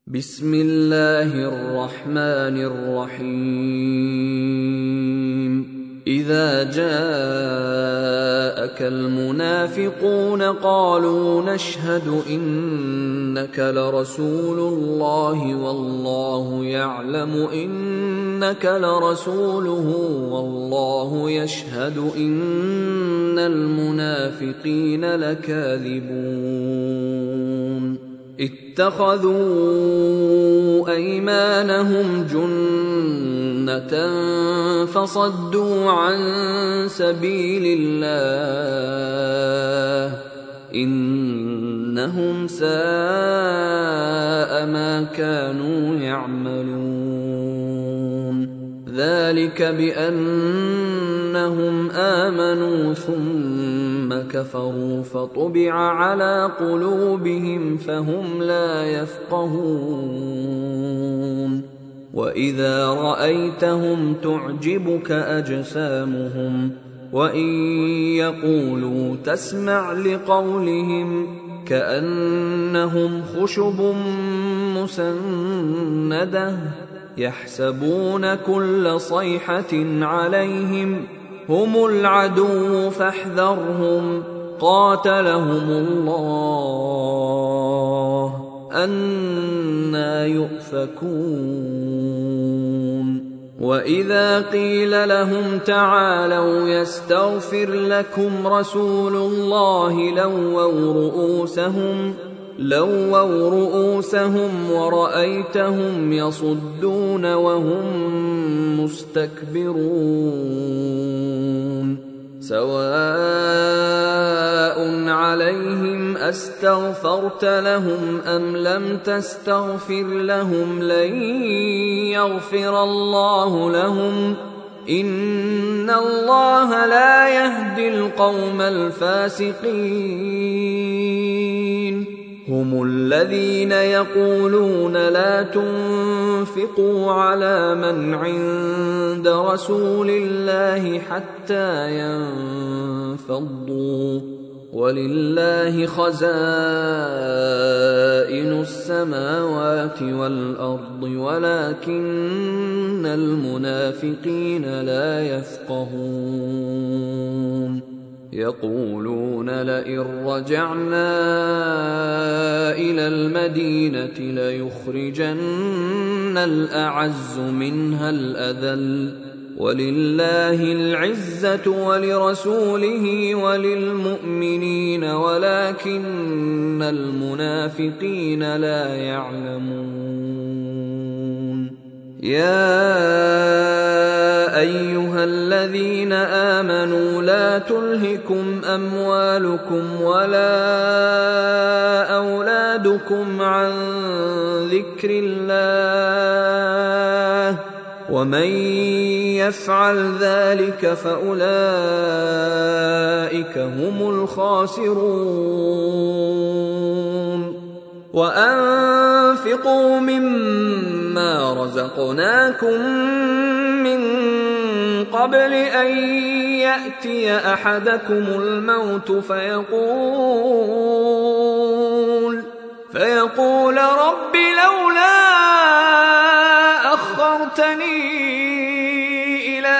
بسم الله الرحمن الرحيم إذا جاءك المنافقون قالوا نشهد إنك لرسول الله والله يعلم إنك لرسوله والله يشهد إن المنافقين لكاذبون اتخذوا أيمانهم جنة فصدوا عن سبيل الله إنهم ساء ما كانوا يعملون ذلك بأنهم آمنوا ثم كفروا فطبع على قلوبهم فهم لا يفقهون وإذا رأيتهم تعجبك أجسامهم وإن يقولوا تسمع لقولهم كأنهم خشب مسندة يحسبون كل صيحة عليهم هم العدو فاحذرهم قاتلهم الله أنى يؤفكون وإذا قيل لهم تعالوا يستغفر لكم رسول الله لووا رؤوسهم ورأيتهم يصدون وهم مستكبرون سواء عليهم أستغفرت لهم أم لم تستغفر لهم لن يغفر الله لهم إن الله لا يهدي القوم الفاسقين هم الذين يقولون لا تنفقوا على من عند رسول الله حتى ينفضوا ولله خزائن السماوات والأرض ولكن المنافقين لا يفقهون يقولون لئن رجعنا إلى المدينة ليخرجن الأعز منها الأذل ولله العزة ولرسوله وللمؤمنين ولكن المنافقين لا يعلمون يا أيها الذين آمنوا لا تلهكم أموالكم ولا أولادكم عن ذكر الله ومن يفعل ذلك فأولئك هم الخاسرون وأنفقوا مما رزقناكم من قبل أن يأتي أحدكم الموت فيقول رب لولا أخرتني إلى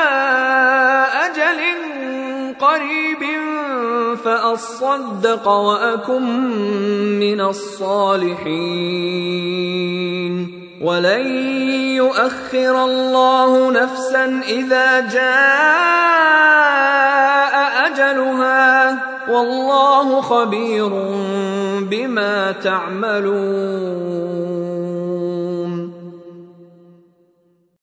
أجل قريب فأصدق وأكن من الصالحين ولن يؤخر الله نفسا إذا جاء أجلها والله خبير بما تعملون